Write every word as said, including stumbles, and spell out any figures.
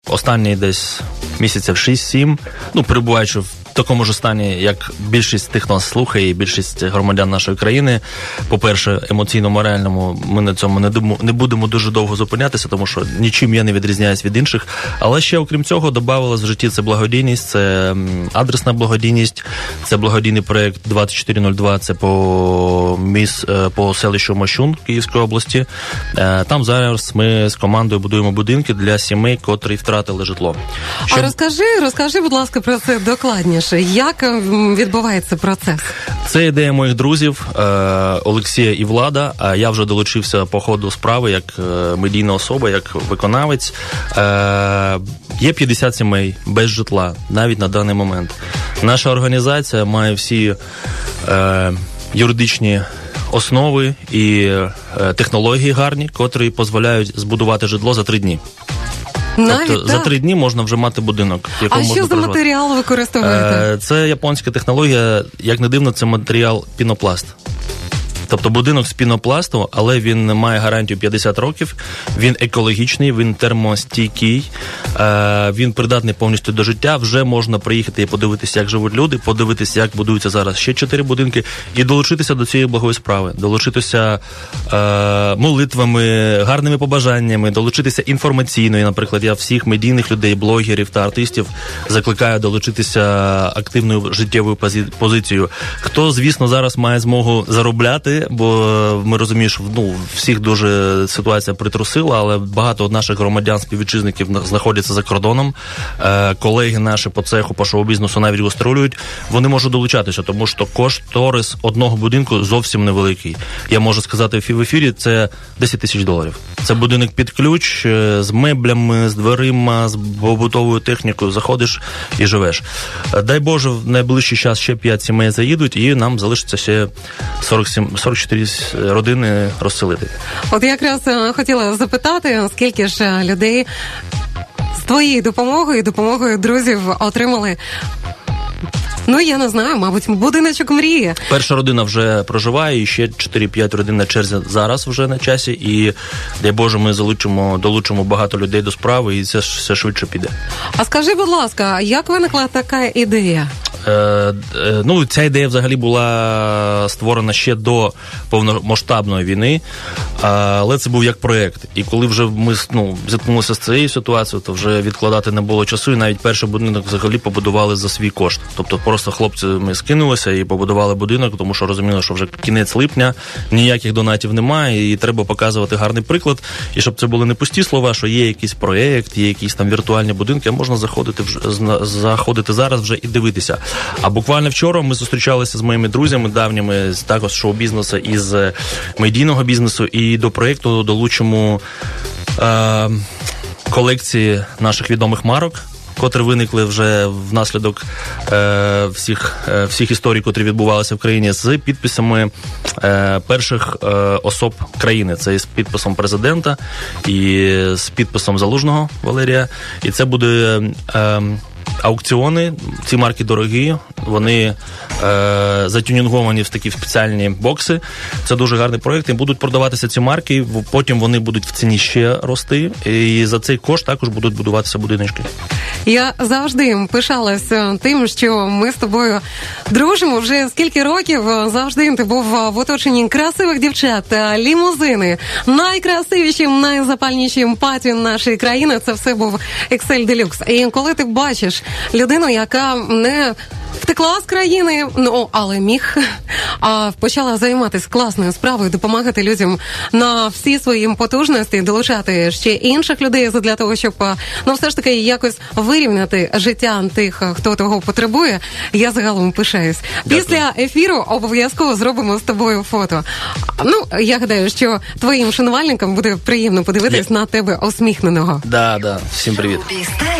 останні десь місяців шість-сім, ну, перебуваючи в такому ж стані, як більшість тих нас слухає, і більшість громадян нашої країни. По-перше, емоційно-моральному ми на цьому не, дум, не будемо дуже довго зупинятися, тому що нічим я не відрізняюсь від інших. Але ще, окрім цього, додавалось в житті це благодійність, це адресна благодійність, це благодійний проєкт двадцять чотири нуль два, це по, міс, по селищу Мощун Київської області. Там зараз ми з командою будуємо будинки для сімей, котрі втратили житло. Щоб... А розкажи, розкажи, будь ласка, про це докладніше. Як відбувається процес? Це ідея моїх друзів Олексія і Влада, а я вже долучився по ходу справи як медійна особа, як виконавець. Є п'ятдесят сімей без житла, навіть на даний момент. Наша організація має всі юридичні основи і технології гарні, котрі дозволяють збудувати житло за три дні. Навіть, тобто так? За три дні можна вже мати будинок, в якому можна можна проживати. А що за матеріал використовуєте? Це японська технологія, як не дивно, це матеріал пінопласт. Тобто будинок з пінопласту, але він має гарантію п'ятдесят років, він екологічний, він термостійкий, він придатний повністю до життя. Вже можна приїхати і подивитися, як живуть люди, подивитися, як будуються зараз ще чотири будинки, і долучитися до цієї благої справи, долучитися молитвами, гарними побажаннями, долучитися інформаційно. І, наприклад, я всіх медійних людей, блогерів та артистів закликаю долучитися активною життєвою позицією. Хто, звісно, зараз має змогу заробляти, бо ми розуміємо, що ну, всіх дуже ситуація притрусила, але багато наших громадян, співвітчизників знаходяться за кордоном. Е, колеги наші по цеху, по шоу-бізнесу навіть гастролюють. Вони можуть долучатися, тому що кошторис одного будинку зовсім невеликий. Я можу сказати в ефірі, це десять тисяч доларів. Це будинок під ключ, з меблями, з дверима, з побутовою технікою. Заходиш і живеш. Дай Боже, в найближчий час ще п'ять сімей заїдуть, і нам залишиться ще сорок сім сорок чотири родини розселити. От якраз хотіла запитати, скільки ж людей з твоєю допомогою і допомогою друзів отримали, ну, я не знаю, мабуть, будиночок мрії. Перша родина вже проживає, і ще чотири-п'ять родин на черзі зараз вже на часі, і, дай Боже, ми залучимо, долучимо багато людей до справи, і це все швидше піде. А скажи, будь ласка, як виникла така ідея? Е, е, ну, ця ідея взагалі була створена ще до повномасштабної війни, але це був як проєкт. І коли вже ми ну, зіткнулися з цією ситуацією, то вже відкладати не було часу, і навіть перший будинок взагалі побудували за свій кошт. Тобто просто хлопці ми скинулися і побудували будинок, тому що розуміли, що вже кінець липня, ніяких донатів немає, і треба показувати гарний приклад. І щоб це були не пусті слова, що є якийсь проєкт, є якісь там віртуальні будинки, а можна заходити, заходити зараз вже і дивитися. А буквально вчора ми зустрічалися з моїми друзями давніми, також з шоу-бізнесу і з медійного бізнесу, і до проєкту долучимо е, колекції наших відомих марок, котрі виникли вже внаслідок е, всіх, е, всіх історій, котрі відбувалися в країні, з підписами е, перших е, особ країни. Це і з підписом президента, і з підписом Залужного Валерія. І це буде е, аукціони. Ці марки дорогі, вони е, затюнінговані в такі спеціальні бокси. Це дуже гарний проєкт, і будуть продаватися ці марки, потім вони будуть в ціні ще рости, і за цей кошт також будуть будуватися будиночки. Я завжди пишалася тим, що ми з тобою дружимо вже скільки років. Завжди ти був в оточенні красивих дівчат, лімузини, найкрасивішим, найзапальнішим паті нашої країни. Це все був Excel Deluxe. І коли ти бачиш людину, яка не втекла з країни, ну, але міг, а почала займатися класною справою, допомагати людям на всі свої потужності, долучати ще інших людей для того, щоб, ну, все ж таки якось вирівняти життя тих, хто того потребує. Я загалом пишаюсь. Дякую. Після ефіру обов'язково зробимо з тобою фото. Ну, я гадаю, що твоїм шанувальникам буде приємно подивитись я... на тебе усміхненого. Да, да. Всім привіт.